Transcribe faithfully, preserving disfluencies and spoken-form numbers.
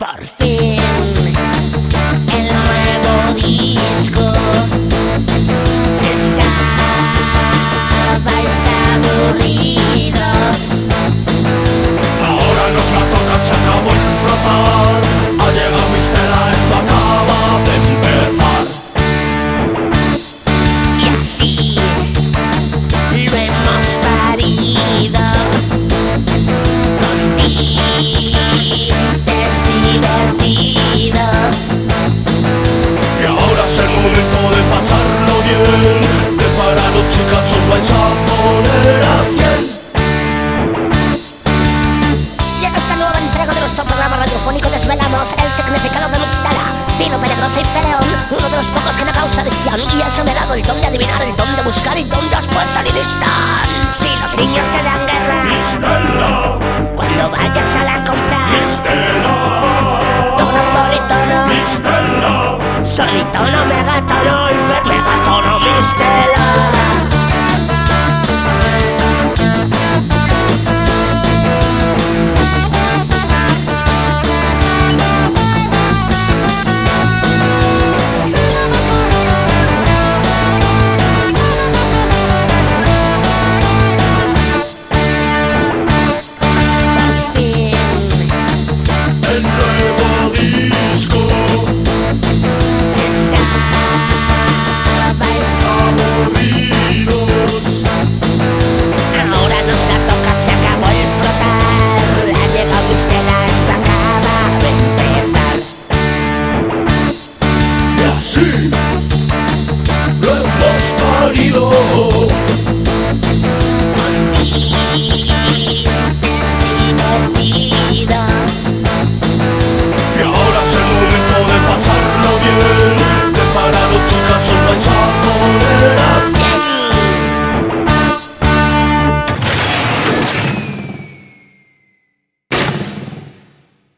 Por fin, el nuevo disco. Si estabais aburridos, ahora nos la toca, se acabó el frotar. Ha llegado Mistela, esto acaba de empezar. y así lo hemos parido con tintes divertidos. Y ahora es el momento de pasarlo bien. Preparados, chicas, os vais a poner a cien. Y en esta nueva entrega de nuestro programa radiofónico desvelamos el significado de Mistela, vino peligroso y peleón, uno de los pocos que no causa adicción, y eso me ha dado el don de adivinar, el don de buscar y don de después salir instan. Si los niños te dan guerra Mistela, cuando vayas a la compra, Mistela.